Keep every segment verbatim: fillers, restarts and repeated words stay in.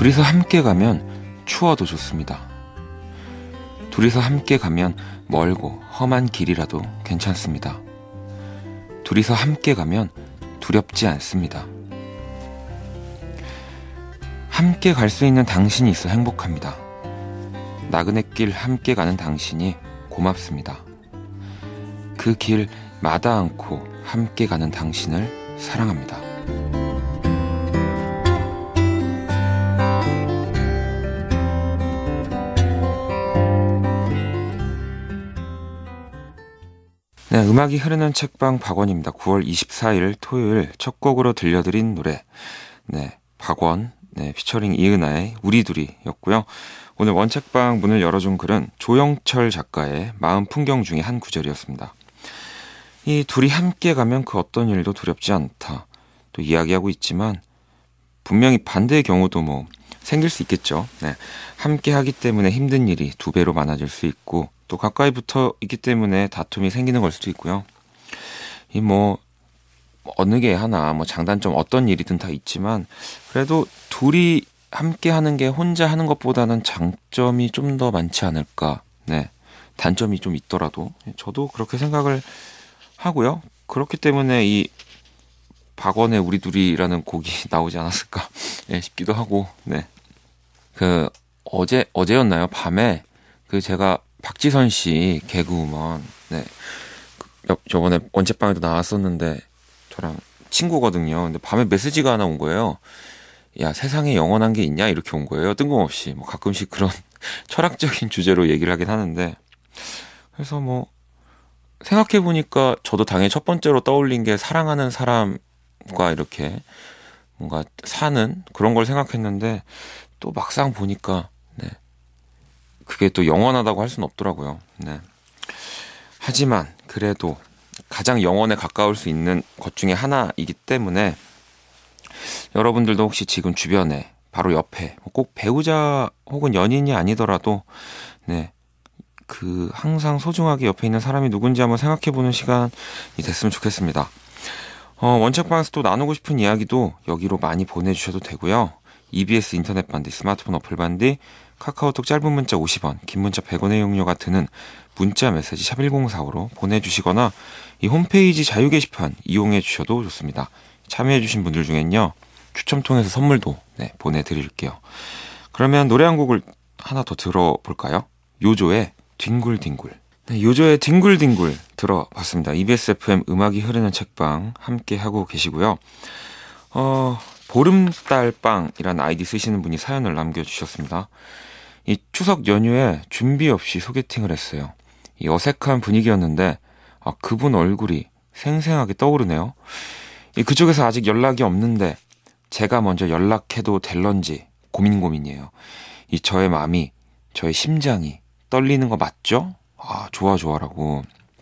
둘이서 함께 가면 추워도 좋습니다. 둘이서 함께 가면 멀고 험한 길이라도 괜찮습니다. 둘이서 함께 가면 두렵지 않습니다. 함께 갈 수 있는 당신이 있어 행복합니다. 나그네 길 함께 가는 당신이 고맙습니다. 그 길 마다 않고 함께 가는 당신을 사랑합니다. 네, 음악이 흐르는 책방 박원입니다. 구월 이십사일 토요일 첫 곡으로 들려드린 노래, 네, 박원, 네, 피처링 이은하의 우리 둘이였고요. 오늘 원책방 문을 열어준 글은 조영철 작가의 마음 풍경 중에 한 구절이었습니다. 이 둘이 함께 가면 그 어떤 일도 두렵지 않다, 또 이야기하고 있지만 분명히 반대의 경우도 뭐 생길 수 있겠죠. 네, 함께 하기 때문에 힘든 일이 두 배로 많아질 수 있고, 또 가까이 붙어 있기 때문에 다툼이 생기는 걸 수도 있고요. 이 뭐 어느 게 하나 뭐 장단점 어떤 일이든 다 있지만 그래도 둘이 함께 하는 게 혼자 하는 것보다는 장점이 좀 더 많지 않을까. 네, 단점이 좀 있더라도 저도 그렇게 생각을 하고요. 그렇기 때문에 이 박원의 우리 둘이라는 곡이 나오지 않았을까, 네, 싶기도 하고. 네, 그 어제 어제였나요? 밤에 그 제가 박지선 씨 개그우먼, 네, 저번에 원책방에도 나왔었는데 저랑 친구거든요. 근데 밤에 메시지가 하나 온 거예요. 야, 세상에 영원한 게 있냐? 이렇게 온 거예요. 뜬금없이. 뭐 가끔씩 그런 철학적인 주제로 얘기를 하긴 하는데, 그래서 뭐 생각해보니까 저도 당연히 첫 번째로 떠올린 게 사랑하는 사람과 이렇게 뭔가 사는 그런 걸 생각했는데, 또 막상 보니까 네, 그게 또 영원하다고 할 수는 없더라고요. 네. 하지만 그래도 가장 영원에 가까울 수 있는 것 중에 하나이기 때문에 여러분들도 혹시 지금 주변에 바로 옆에 꼭 배우자 혹은 연인이 아니더라도 네, 그 항상 소중하게 옆에 있는 사람이 누군지 한번 생각해보는 시간이 됐으면 좋겠습니다. 어, 원책방에서 또 나누고 싶은 이야기도 여기로 많이 보내주셔도 되고요. 이비에스 인터넷 반디, 스마트폰 어플 반디, 카카오톡 짧은 문자 오십 원, 긴 문자 백 원의 이용료가 드는 문자 메시지 샵 일공사오로 보내주시거나 이 홈페이지 자유 게시판 이용해 주셔도 좋습니다. 참여해 주신 분들 중엔요, 추첨 통해서 선물도 네, 보내드릴게요. 그러면 노래 한 곡을 하나 더 들어볼까요? 요조의 뒹굴뒹굴. 네, 요조의 뒹굴뒹굴 들어봤습니다. 이비에스 에프엠 음악이 흐르는 책방 함께 하고 계시고요. 어, 보름달빵이라는 아이디 쓰시는 분이 사연을 남겨주셨습니다. 이 추석 연휴에 준비 없이 소개팅을 했어요. 이 어색한 분위기였는데 아, 그분 얼굴이 생생하게 떠오르네요. 이 그쪽에서 아직 연락이 없는데 제가 먼저 연락해도 될런지 고민 고민이에요. 이 저의 마음이, 저의 심장이 떨리는 거 맞죠? 아, 좋아 좋아라고.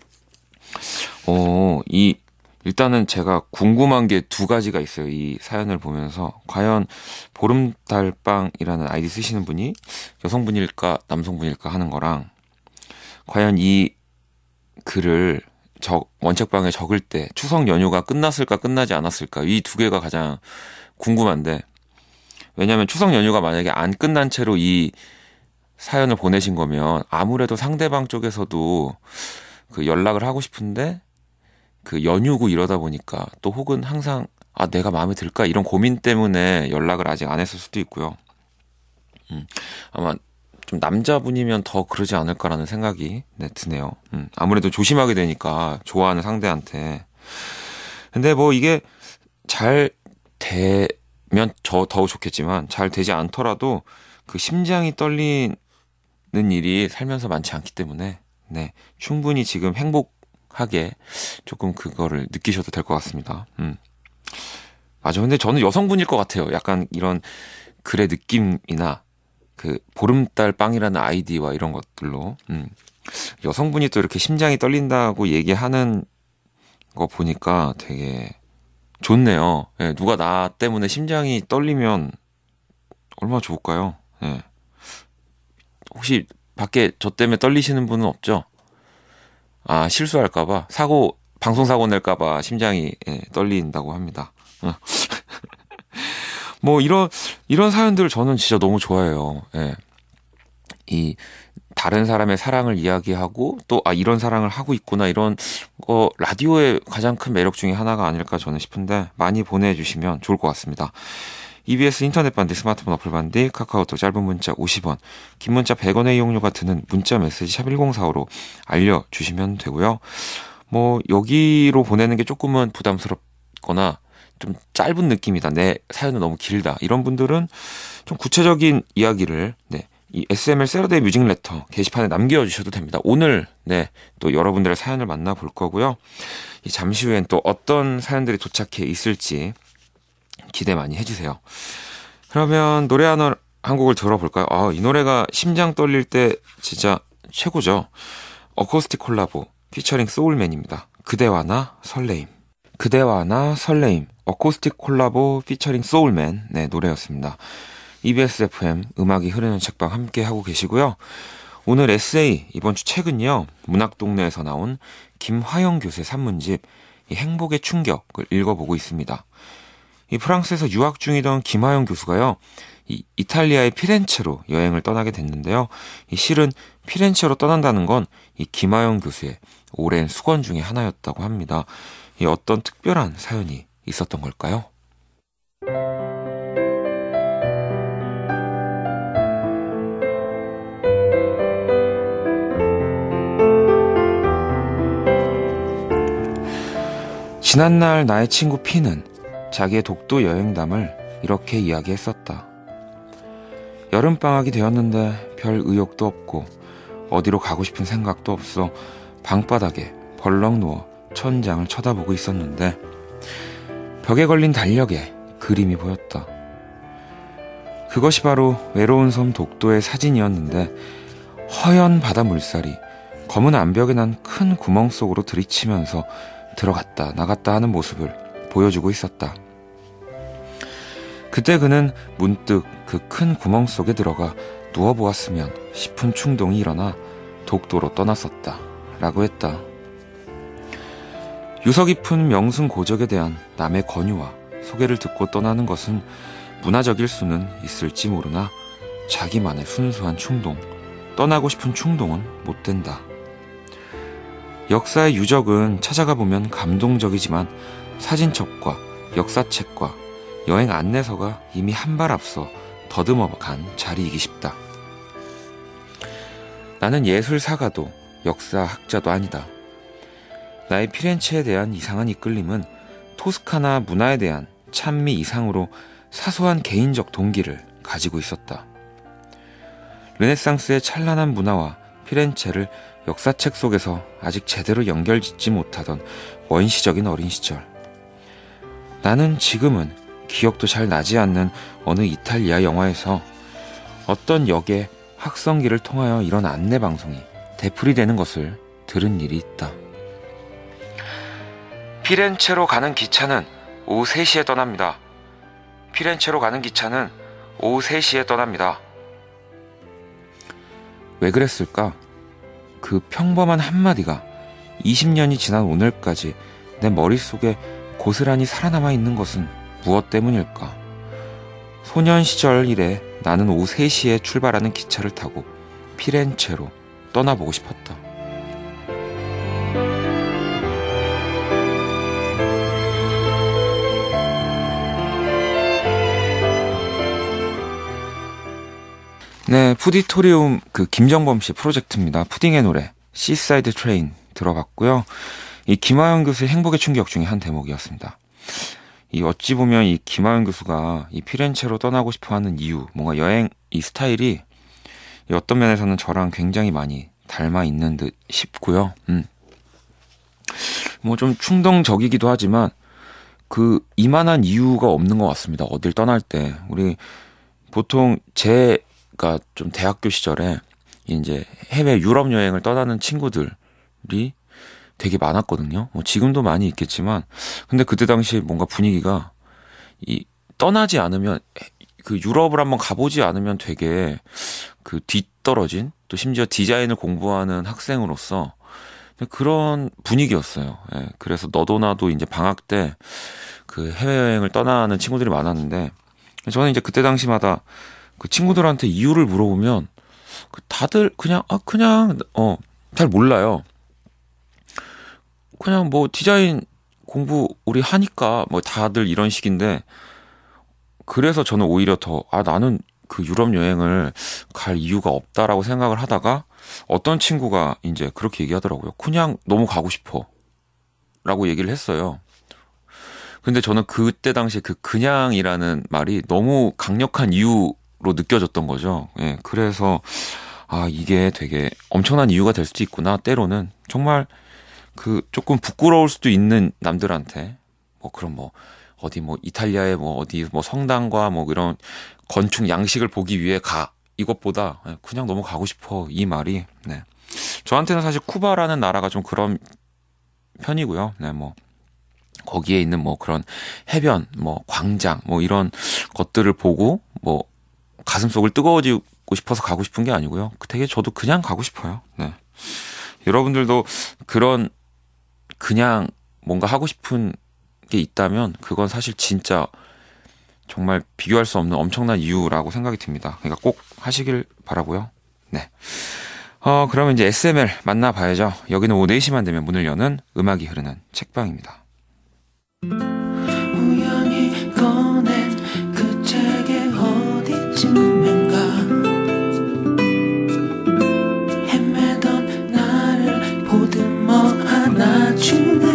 어, 이 일단은 제가 궁금한 게 두 가지가 있어요. 이 사연을 보면서 과연 보름달빵이라는 아이디 쓰시는 분이 여성분일까 남성분일까 하는 거랑, 과연 이 글을 적, 원책방에 적을 때 추석 연휴가 끝났을까 끝나지 않았을까, 이 두 개가 가장 궁금한데, 왜냐하면 추석 연휴가 만약에 안 끝난 채로 이 사연을 보내신 거면 아무래도 상대방 쪽에서도 그 연락을 하고 싶은데 그 연휴고 이러다 보니까, 또 혹은 항상 아 내가 마음에 들까 이런 고민 때문에 연락을 아직 안 했을 수도 있고요. 음, 아마 좀 남자분이면 더 그러지 않을까라는 생각이 네, 드네요. 음, 아무래도 조심하게 되니까 좋아하는 상대한테. 근데 뭐 이게 잘 되면 저 더 좋겠지만 잘 되지 않더라도 그 심장이 떨리는 일이 살면서 많지 않기 때문에 네, 충분히 지금 행복하게 조금 그거를 느끼셔도 될 것 같습니다. 음. 맞아. 근데 저는 여성분일 것 같아요. 약간 이런 글의 느낌이나 그 보름달 빵이라는 아이디와 이런 것들로. 음. 여성분이 또 이렇게 심장이 떨린다고 얘기하는 거 보니까 되게 좋네요. 예, 누가 나 때문에 심장이 떨리면 얼마나 좋을까요? 예. 혹시 밖에 저 때문에 떨리시는 분은 없죠? 아, 실수할까봐, 사고, 방송사고 낼까봐 심장이 예, 떨린다고 합니다. 뭐 이런 이런 사연들 저는 진짜 너무 좋아해요. 예. 이 다른 사람의 사랑을 이야기하고 또 아 이런 사랑을 하고 있구나 이런 거 라디오의 가장 큰 매력 중에 하나가 아닐까 저는 싶은데 많이 보내주시면 좋을 것 같습니다. 이비에스 인터넷 반디 스마트폰 어플 반디 카카오톡 짧은 문자 오십 원 긴 문자 백 원의 이용료가 드는 문자 메시지 샵 일공사오로 알려주시면 되고요. 뭐 여기로 보내는 게 조금은 부담스럽거나 좀 짧은 느낌이다. 내 사연은 너무 길다. 이런 분들은 좀 구체적인 이야기를 네. 이 에스엠엘 세러데이 뮤직 레터 게시판에 남겨주셔도 됩니다. 오늘 네, 또 여러분들의 사연을 만나볼 거고요. 이 잠시 후엔 또 어떤 사연들이 도착해 있을지 기대 많이 해주세요. 그러면 노래 한, 한 곡을 들어볼까요? 아, 이 노래가 심장 떨릴 때 진짜 최고죠. 어쿠스틱 콜라보 피처링 소울맨입니다. 그대와 나 설레임. 그대와 나 설레임. 어쿠스틱 콜라보 피처링 소울맨 네, 노래였습니다. 이비에스 에프엠 음악이 흐르는 책방 함께 하고 계시고요. 오늘 에세이 이번 주 책은요. 문학동네에서 나온 김화영 교수의 산문집 이 행복의 충격을 읽어보고 있습니다. 이 프랑스에서 유학 중이던 김화영 교수가요. 이 이탈리아의 피렌체로 여행을 떠나게 됐는데요. 이 실은 피렌체로 떠난다는 건 이 김화영 교수의 오랜 수건 중에 하나였다고 합니다. 이 어떤 특별한 사연이 있었던 걸까요? 지난날 나의 친구 피는 자기의 독도 여행담을 이렇게 이야기했었다. 여름방학이 되었는데 별 의욕도 없고 어디로 가고 싶은 생각도 없어 방바닥에 벌렁 누워 천장을 쳐다보고 있었는데 벽에 걸린 달력에 그림이 보였다. 그것이 바로 외로운 섬 독도의 사진이었는데 허연 바다 물살이 검은 암벽에 난 큰 구멍 속으로 들이치면서 들어갔다 나갔다 하는 모습을 보여주고 있었다. 그때 그는 문득 그 큰 구멍 속에 들어가 누워보았으면 싶은 충동이 일어나 독도로 떠났었다 라고 했다. 유서 깊은 명승 고적에 대한 남의 권유와 소개를 듣고 떠나는 것은 문화적일 수는 있을지 모르나 자기만의 순수한 충동, 떠나고 싶은 충동은 못 된다. 역사의 유적은 찾아가 보면 감동적이지만 사진첩과 역사책과 여행 안내서가 이미 한 발 앞서 더듬어 간 자리이기 쉽다. 나는 예술사가도 역사학자도 아니다. 나의 피렌체에 대한 이상한 이끌림은 토스카나 문화에 대한 찬미 이상으로 사소한 개인적 동기를 가지고 있었다. 르네상스의 찬란한 문화와 피렌체를 역사책 속에서 아직 제대로 연결짓지 못하던 원시적인 어린 시절. 나는 지금은 기억도 잘 나지 않는 어느 이탈리아 영화에서 어떤 역의 학성기를 통하여 이런 안내방송이 되풀이되는 것을 들은 일이 있다. 피렌체로 가는 기차는 오후 세 시에 떠납니다. 피렌체로 가는 기차는 오후 세 시에 떠납니다. 왜 그랬을까? 그 평범한 한마디가 이십 년이 지난 오늘까지 내 머릿속에 고스란히 살아남아 있는 것은 무엇 때문일까? 소년 시절 이래 나는 오후 세 시에 출발하는 기차를 타고 피렌체로 떠나보고 싶었다. 네, 푸디토리움 그 김정범 씨 프로젝트입니다. 푸딩의 노래 시사이드 트레인 들어봤고요. 이 김하영 교수의 행복의 충격 중에 한 대목이었습니다. 이 어찌 보면 이 김하영 교수가 이 피렌체로 떠나고 싶어하는 이유, 뭔가 여행 이 스타일이 이 어떤 면에서는 저랑 굉장히 많이 닮아 있는 듯 싶고요. 음. 뭐 좀 충동적이기도 하지만 그 이만한 이유가 없는 것 같습니다. 어딜 떠날 때 우리 보통 제가 좀 대학교 시절에 이제 해외 유럽 여행을 떠나는 친구들이 되게 많았거든요. 뭐 지금도 많이 있겠지만, 근데 그때 당시 뭔가 분위기가 이 떠나지 않으면 그 유럽을 한번 가보지 않으면 되게 그 뒤떨어진 또 심지어 디자인을 공부하는 학생으로서 그런 분위기였어요. 예, 그래서 너도 나도 이제 방학 때 그 해외여행을 떠나는 친구들이 많았는데 저는 이제 그때 당시마다 그 친구들한테 이유를 물어보면 그 다들 그냥 아 그냥 어 잘 몰라요. 그냥 뭐 디자인 공부 우리 하니까 뭐 다들 이런 식인데, 그래서 저는 오히려 더 아 나는 그 유럽 여행을 갈 이유가 없다라고 생각을 하다가 어떤 친구가 이제 그렇게 얘기하더라고요. 그냥 너무 가고 싶어 라고 얘기를 했어요. 근데 저는 그때 당시에 그 그냥이라는 말이 너무 강력한 이유로 느껴졌던 거죠. 예, 그래서 아 이게 되게 엄청난 이유가 될 수도 있구나. 때로는 정말 그 조금 부끄러울 수도 있는 남들한테 뭐 그런 뭐 어디 뭐 이탈리아의 뭐 어디 뭐 성당과 뭐 이런 건축 양식을 보기 위해 가, 이것보다 그냥 너무 가고 싶어, 이 말이 네. 저한테는 사실 쿠바라는 나라가 좀 그런 편이고요. 네, 뭐 거기에 있는 뭐 그런 해변, 뭐 광장, 뭐 이런 것들을 보고 뭐 가슴속을 뜨거워지고 싶어서 가고 싶은 게 아니고요. 되게 저도 그냥 가고 싶어요. 네. 여러분들도 그런 그냥 뭔가 하고 싶은 게 있다면 그건 사실 진짜 정말 비교할 수 없는 엄청난 이유라고 생각이 듭니다. 그러니까 꼭 하시길 바라고요. 네. 어, 그러면 이제 에스엠엘 만나봐야죠. 여기는 오후 네 시만 되면 문을 여는 음악이 흐르는 책방입니다. 우연히 꺼낸 그 책의 어디쯤인가 헤매던 나를 보듬어 안아주네.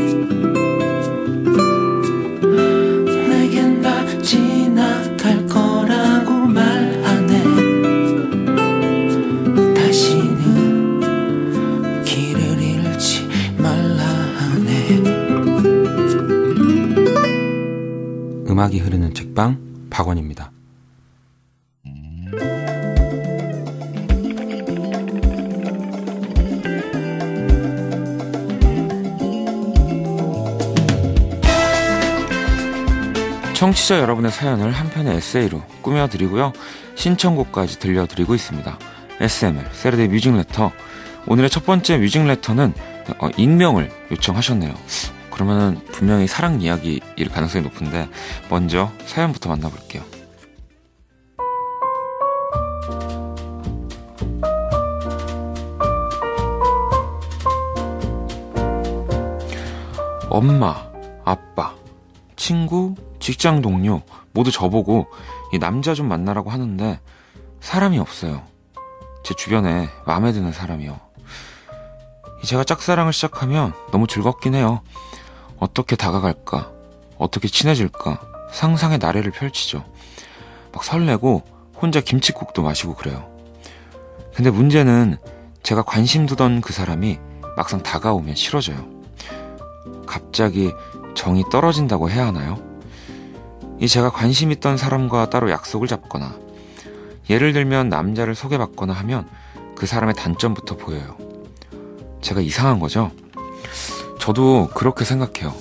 내겐 다 지나갈 거라고 말하네. 다시는 길을 잃지 말라 하네. 음악이 흐르는 책방 박원입니다. 청취자 여러분의 사연을 한 편의 에세이로 꾸며드리고요. 신청곡까지 들려드리고 있습니다. 에스엠엘 세러데이 뮤직레터. 오늘의 첫 번째 뮤직레터는 어, 익명을 요청하셨네요. 그러면은 분명히 사랑 이야기일 가능성이 높은데 먼저 사연부터 만나볼게요. 엄마, 아빠, 친구, 직장 동료 모두 저보고 이 남자 좀 만나라고 하는데 사람이 없어요. 제 주변에 마음에 드는 사람이요. 제가 짝사랑을 시작하면 너무 즐겁긴 해요. 어떻게 다가갈까? 어떻게 친해질까? 상상의 나래를 펼치죠. 막 설레고 혼자 김칫국도 마시고 그래요. 근데 문제는 제가 관심 두던 그 사람이 막상 다가오면 싫어져요. 갑자기 정이 떨어진다고 해야 하나요? 이 제가 관심 있던 사람과 따로 약속을 잡거나 예를 들면 남자를 소개받거나 하면 그 사람의 단점부터 보여요. 제가 이상한 거죠? 저도 그렇게 생각해요.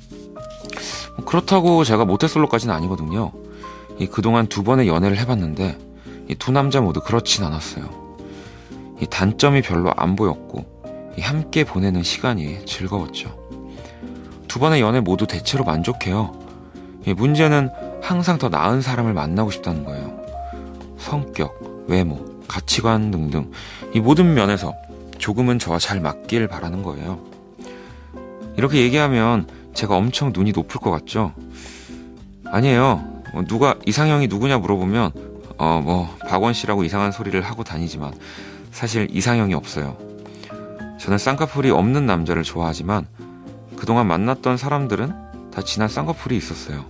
그렇다고 제가 모태솔로까지는 아니거든요. 이 그동안 두 번의 연애를 해봤는데 이 두 남자 모두 그렇진 않았어요. 이 단점이 별로 안 보였고 이 함께 보내는 시간이 즐거웠죠. 두 번의 연애 모두 대체로 만족해요. 이 문제는 항상 더 나은 사람을 만나고 싶다는 거예요. 성격, 외모, 가치관 등등 이 모든 면에서 조금은 저와 잘 맞길 바라는 거예요. 이렇게 얘기하면 제가 엄청 눈이 높을 것 같죠? 아니에요. 누가 이상형이 누구냐 물어보면 어 뭐 박원 씨라고 이상한 소리를 하고 다니지만 사실 이상형이 없어요. 저는 쌍꺼풀이 없는 남자를 좋아하지만 그동안 만났던 사람들은 다 진한 쌍꺼풀이 있었어요.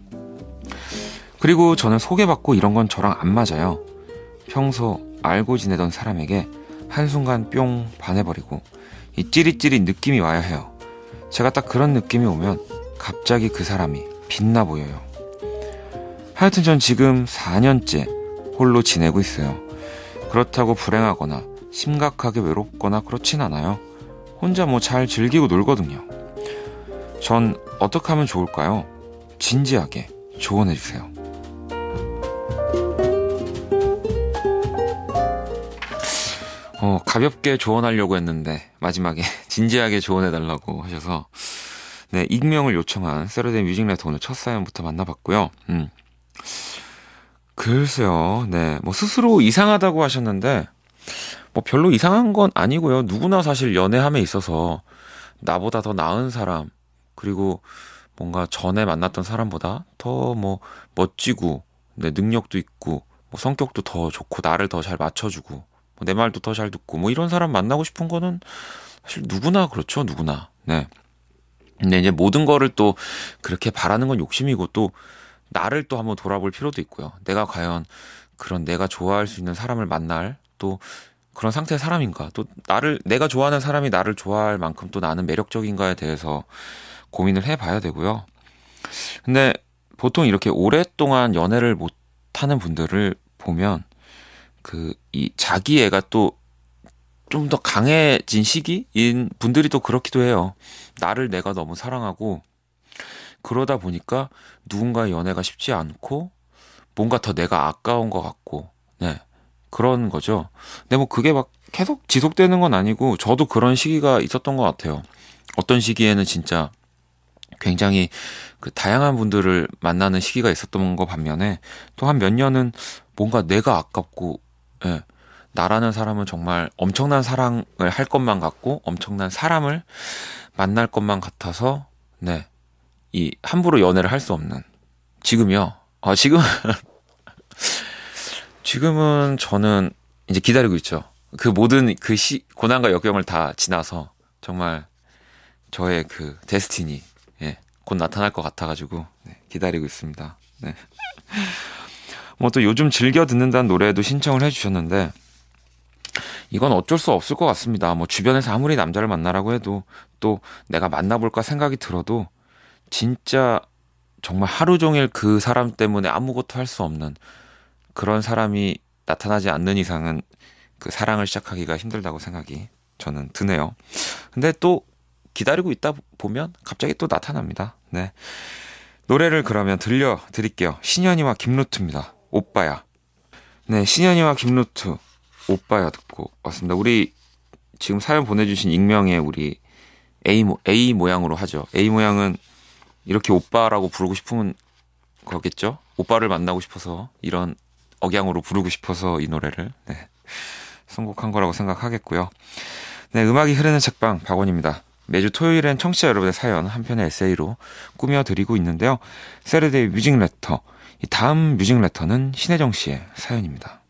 그리고 저는 소개받고 이런 건 저랑 안 맞아요. 평소 알고 지내던 사람에게 한순간 뿅 반해버리고 이 찌릿찌릿 느낌이 와야 해요. 제가 딱 그런 느낌이 오면 갑자기 그 사람이 빛나 보여요. 하여튼 전 지금 사 년째 홀로 지내고 있어요. 그렇다고 불행하거나 심각하게 외롭거나 그렇진 않아요. 혼자 뭐 잘 즐기고 놀거든요. 전 어떻게 하면 좋을까요? 진지하게 조언해주세요. 어, 가볍게 조언하려고 했는데 마지막에 진지하게 조언해달라고 하셔서 네, 익명을 요청한 세러데이 뮤직레터 오늘 첫 사연부터 만나봤고요. 음. 글쎄요. 네. 뭐 스스로 이상하다고 하셨는데 뭐 별로 이상한 건 아니고요. 누구나 사실 연애함에 있어서 나보다 더 나은 사람, 그리고 뭔가 전에 만났던 사람보다 더 뭐 멋지고, 네, 능력도 있고, 뭐 성격도 더 좋고, 나를 더 잘 맞춰주고, 뭐 내 말도 더 잘 듣고, 뭐 이런 사람 만나고 싶은 거는 사실 누구나 그렇죠. 누구나. 네. 근데 이제 모든 거를 또 그렇게 바라는 건 욕심이고, 또 나를 또 한번 돌아볼 필요도 있고요. 내가 과연 그런 내가 좋아할 수 있는 사람을 만날 또 그런 상태의 사람인가, 또 나를, 내가 좋아하는 사람이 나를 좋아할 만큼 또 나는 매력적인가에 대해서 고민을 해봐야 되고요. 근데 보통 이렇게 오랫동안 연애를 못 하는 분들을 보면 그 이 자기애가 또 좀 더 강해진 시기인 분들이 또 그렇기도 해요. 나를 내가 너무 사랑하고 그러다 보니까 누군가의 연애가 쉽지 않고 뭔가 더 내가 아까운 것 같고, 네, 그런 거죠. 근데 뭐 그게 막 계속 지속되는 건 아니고 저도 그런 시기가 있었던 것 같아요. 어떤 시기에는 진짜 굉장히 그 다양한 분들을 만나는 시기가 있었던 거 반면에 또 한 몇 년은 뭔가 내가 아깝고, 예, 나라는 사람은 정말 엄청난 사랑을 할 것만 같고 엄청난 사람을 만날 것만 같아서, 네, 이 함부로 연애를 할 수 없는 지금이요. 아, 지금 지금은 저는 이제 기다리고 있죠. 그 모든 그 시, 고난과 역경을 다 지나서 정말 저의 그 데스티니, 예, 곧 나타날 것 같아가지고, 네, 기다리고 있습니다. 네. 뭐 또 요즘 즐겨 듣는다는 노래도 신청을 해주셨는데 이건 어쩔 수 없을 것 같습니다. 뭐 주변에서 아무리 남자를 만나라고 해도 또 내가 만나볼까 생각이 들어도 진짜 정말 하루 종일 그 사람 때문에 아무것도 할 수 없는 그런 사람이 나타나지 않는 이상은 그 사랑을 시작하기가 힘들다고 생각이 저는 드네요. 근데 또 기다리고 있다 보면 갑자기 또 나타납니다. 네. 노래를 그러면 들려드릴게요. 신현이와 김루트입니다. 오빠야. 네, 신현이와 김루트 오빠야 듣고 왔습니다. 우리 지금 사연 보내주신 익명의 우리 A, 모, A 모양으로 하죠. A 모양은 이렇게 오빠라고 부르고 싶은 거겠죠? 오빠를 만나고 싶어서 이런 억양으로 부르고 싶어서 이 노래를, 네, 선곡한 거라고 생각하겠고요. 네, 음악이 흐르는 책방 박원입니다. 매주 토요일엔 청취자 여러분의 사연 한 편의 에세이로 꾸며드리고 있는데요. 세르데이 뮤직레터, 이 다음 뮤직레터는 신혜정 씨의 사연입니다.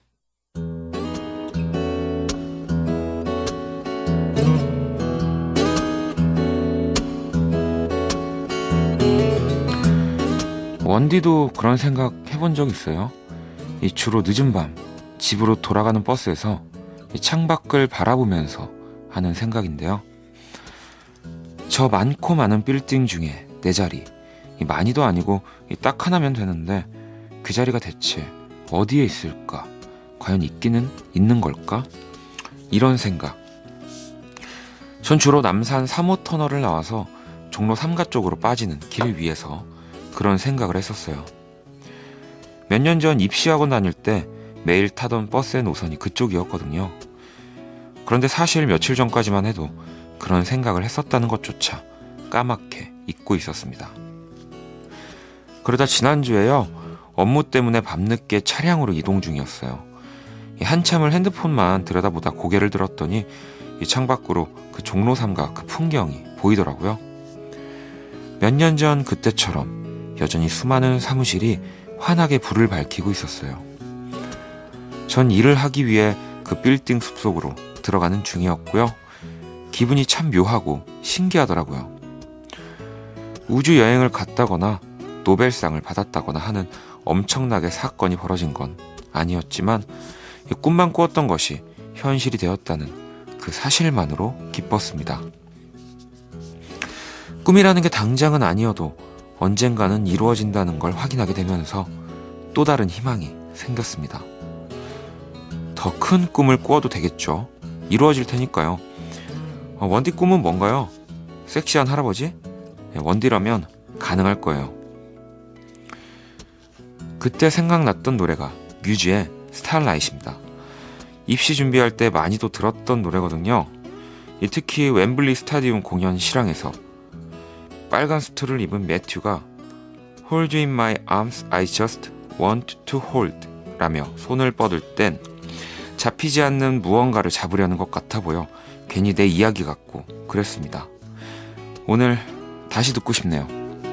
원디도 그런 생각 해본 적 있어요? 이 주로 늦은 밤 집으로 돌아가는 버스에서 이 창밖을 바라보면서 하는 생각인데요. 저 많고 많은 빌딩 중에 내 자리, 이 많이도 아니고 딱 하나면 되는데 그 자리가 대체 어디에 있을까? 과연 있기는 있는 걸까? 이런 생각. 전 주로 남산 삼 호 터널을 나와서 종로 삼가 쪽으로 빠지는 길 위에서 그런 생각을 했었어요. 몇 년 전 입시학원 다닐 때 매일 타던 버스의 노선이 그쪽이었거든요. 그런데 사실 며칠 전까지만 해도 그런 생각을 했었다는 것조차 까맣게 잊고 있었습니다. 그러다 지난주에요, 업무 때문에 밤늦게 차량으로 이동 중이었어요. 한참을 핸드폰만 들여다보다 고개를 들었더니 이 창밖으로 그 종로 삼가 그 풍경이 보이더라고요. 몇 년 전 그때처럼 여전히 수많은 사무실이 환하게 불을 밝히고 있었어요. 전 일을 하기 위해 그 빌딩 숲속으로 들어가는 중이었고요. 기분이 참 묘하고 신기하더라고요. 우주 여행을 갔다거나 노벨상을 받았다거나 하는 엄청나게 사건이 벌어진 건 아니었지만 꿈만 꾸었던 것이 현실이 되었다는 그 사실만으로 기뻤습니다. 꿈이라는 게 당장은 아니어도 언젠가는 이루어진다는 걸 확인하게 되면서 또 다른 희망이 생겼습니다. 더 큰 꿈을 꾸어도 되겠죠. 이루어질 테니까요. 어, 원디 꿈은 뭔가요? 섹시한 할아버지? 원디라면 가능할 거예요. 그때 생각났던 노래가 뮤즈의 스타일라이트입니다. 입시 준비할 때 많이도 들었던 노래거든요. 특히 웸블리 스타디움 공연 실황에서 빨간 수트를 입은 매튜가 Hold you in my arms, I just want to hold 라며 손을 뻗을 땐 잡히지 않는 무언가를 잡으려는 것 같아 보여 괜히 내 이야기 같고 그랬습니다. 오늘 다시 듣고 싶네요.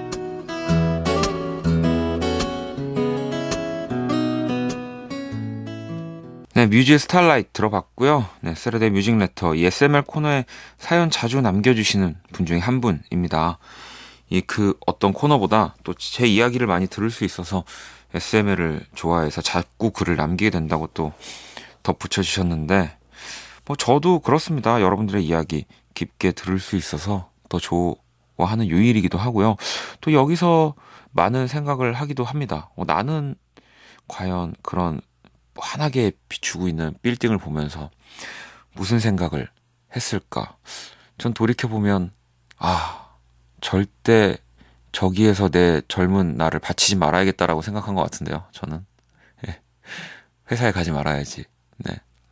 네, 뮤지의 스타라이트 들어봤고요. 네, 세러데이 뮤직 레터, 이 에스엠엘 코너에 사연 자주 남겨주시는 분 중에 한 분입니다. 이 그 어떤 코너보다 또 제 이야기를 많이 들을 수 있어서 에스엠엘을 좋아해서 자꾸 글을 남기게 된다고 또 덧붙여 주셨는데, 뭐 저도 그렇습니다. 여러분들의 이야기 깊게 들을 수 있어서 더 좋아하는 요일이기도 하고요. 또 여기서 많은 생각을 하기도 합니다. 어, 나는 과연 그런 환하게 비추고 있는 빌딩을 보면서 무슨 생각을 했을까? 전 돌이켜보면 아, 절대 저기에서 내 젊은 나를 바치지 말아야겠다라고 생각한 것 같은데요. 저는 예. 회사에 가지 말아야지. 네.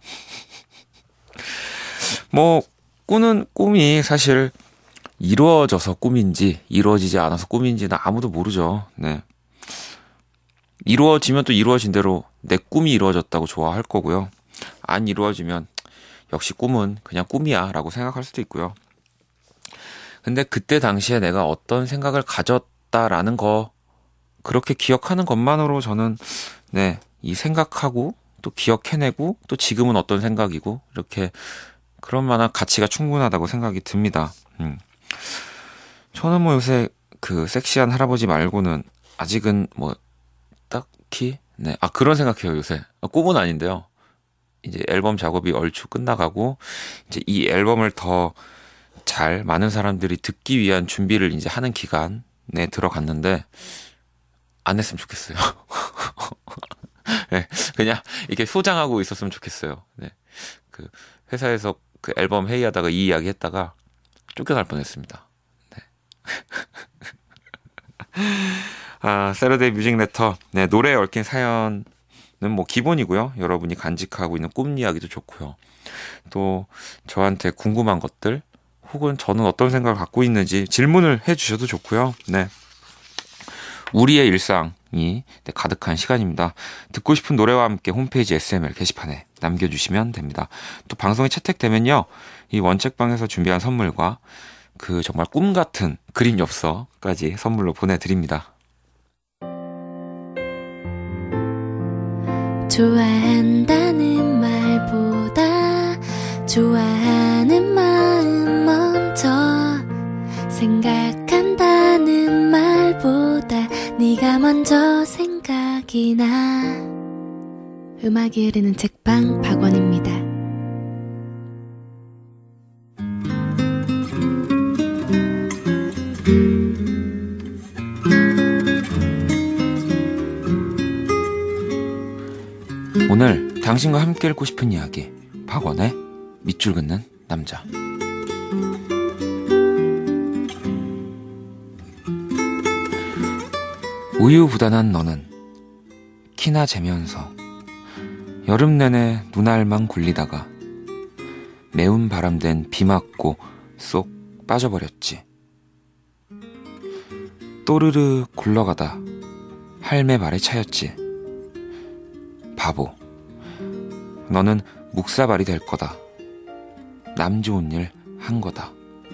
뭐 꾸는 꿈이 사실 이루어져서 꿈인지 이루어지지 않아서 꿈인지는 아무도 모르죠. 네. 이루어지면 또 이루어진 대로 내 꿈이 이루어졌다고 좋아할 거고요. 안 이루어지면 역시 꿈은 그냥 꿈이야 라고 생각할 수도 있고요. 근데 그때 당시에 내가 어떤 생각을 가졌다라는 거, 그렇게 기억하는 것만으로 저는 네, 이 생각하고 또 기억해내고 또 지금은 어떤 생각이고 이렇게 그런 만한 가치가 충분하다고 생각이 듭니다. 음. 저는 뭐 요새 그 섹시한 할아버지 말고는 아직은 뭐 딱히 네, 아 그런 생각해요 요새. 아, 꿈은 아닌데요. 이제 앨범 작업이 얼추 끝나가고 이제 이 앨범을 더 잘 많은 사람들이 듣기 위한 준비를 이제 하는 기간에 들어갔는데 안 했으면 좋겠어요. 네, 그냥 이렇게 소장하고 있었으면 좋겠어요. 네, 그 회사에서 그 앨범 회의하다가 이 이야기 했다가 쫓겨날 뻔했습니다. 네. 아, 세러데이 뮤직 레터. 네, 노래에 얽힌 사연은 뭐 기본이고요. 여러분이 간직하고 있는 꿈 이야기도 좋고요. 또 저한테 궁금한 것들 혹은 저는 어떤 생각을 갖고 있는지 질문을 해주셔도 좋고요. 네, 우리의 일상이 가득한 시간입니다. 듣고 싶은 노래와 함께 홈페이지 에스엠엘 게시판에 남겨주시면 됩니다. 또 방송이 채택되면요, 이 원책방에서 준비한 선물과 그 정말 꿈 같은 그림 엽서까지 선물로 보내드립니다. 좋아한다는 말보다 좋아하는 마음 먼저 생각한다는 말보다 네가 먼저 생각이 나. 음악이 흐르는 책방 박원입니다. 오늘 당신과 함께 읽고 싶은 이야기, 박원의 밑줄 긋는 남자. 우유부단한 너는 키나 재면서 여름 내내 눈알만 굴리다가 매운 바람된 비 맞고 쏙 빠져버렸지. 또르르 굴러가다 할매 말에 차였지. 바보, 너는 묵사발이 될 거다. 남 좋은 일 한 거다.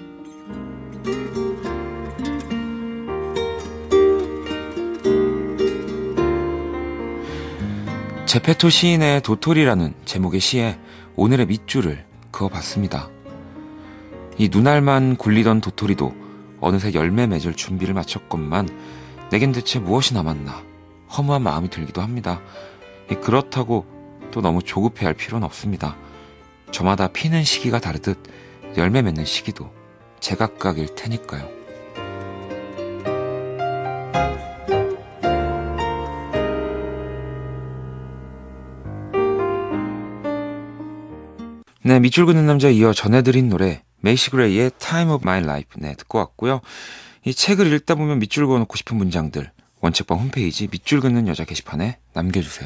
제페토 시인의 도토리라는 제목의 시에 오늘의 밑줄을 그어봤습니다. 이 눈알만 굴리던 도토리도 어느새 열매 맺을 준비를 마쳤건만 내겐 대체 무엇이 남았나 허무한 마음이 들기도 합니다. 그렇다고 또 너무 조급해할 필요는 없습니다. 저마다 피는 시기가 다르듯 열매 맺는 시기도 제각각일 테니까요. 네, 밑줄 긋는 남자에 이어 전해드린 노래 메이시 그레이의 Time of My Life 네, 듣고 왔고요. 이 책을 읽다 보면 밑줄 그어놓고 싶은 문장들 원책방 홈페이지 밑줄 긋는 여자 게시판에 남겨주세요.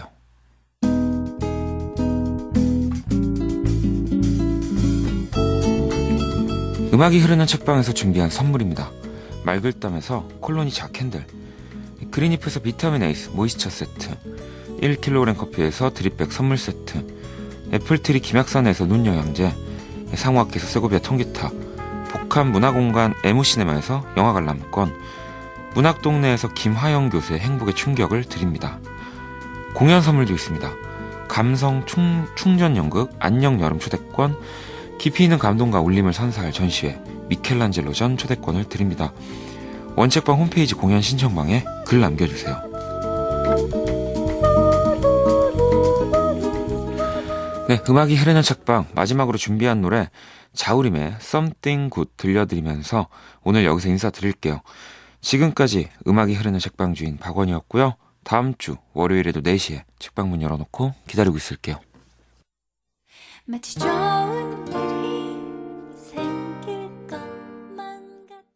음악이 흐르는 책방에서 준비한 선물입니다. 말글담에서 콜로니 자캔들, 그린잎에서 비타민 에이스 모이스처 세트, 일 킬로그램 커피에서 드립백 선물 세트, 애플트리 김약산에서 눈영양제, 상호학기에서 세고비아 통기타, 복합 문화공간 에무시네마에서 영화 관람권, 문학동네에서 김하영 교수의 행복의 충격을 드립니다. 공연 선물도 있습니다. 감성 충, 충전연극 안녕 여름 초대권, 깊이 있는 감동과 울림을 선사할 전시회 미켈란젤로전 초대권을 드립니다. 원책방 홈페이지 공연 신청방에 글 남겨주세요. 네, 음악이 흐르는 책방 마지막으로 준비한 노래 자우림의 Something Good 들려드리면서 오늘 여기서 인사드릴게요. 지금까지 음악이 흐르는 책방 주인 박원이었고요. 다음 주 월요일에도 네 시에 책방문 열어놓고 기다리고 있을게요. 마치 좋은 일이